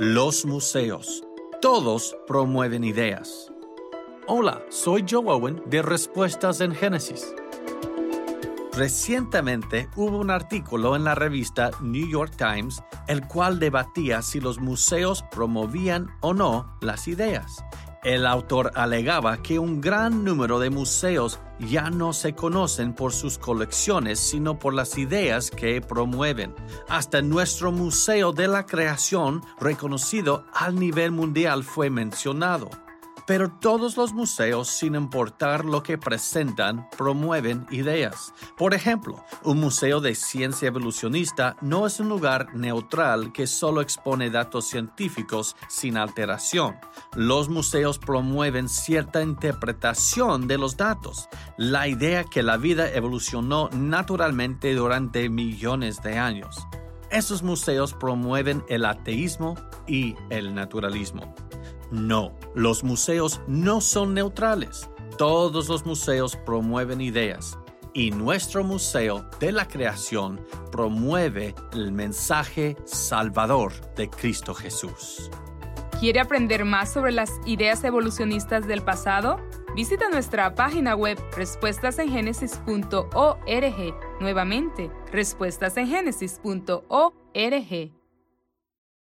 Los museos. Todos promueven ideas. Hola, soy Joe Owen de Respuestas en Génesis. Recientemente hubo un artículo en la revista New York Times el cual debatía si los museos promovían o no las ideas. El autor alegaba que un gran número de museos ya no se conocen por sus colecciones, sino por las ideas que promueven. Hasta nuestro Museo de la Creación, reconocido a nivel mundial, fue mencionado. Pero todos los museos, sin importar lo que presentan, promueven ideas. Por ejemplo, un museo de ciencia evolucionista no es un lugar neutral que solo expone datos científicos sin alteración. Los museos promueven cierta interpretación de los datos, la idea que la vida evolucionó naturalmente durante millones de años. Esos museos promueven el ateísmo y el naturalismo. No, los museos no son neutrales. Todos los museos promueven ideas y nuestro Museo de la Creación promueve el mensaje salvador de Cristo Jesús. ¿Quiere aprender más sobre las ideas evolucionistas del pasado? Visita nuestra página web respuestasengenesis.org. Nuevamente, respuestasengenesis.org.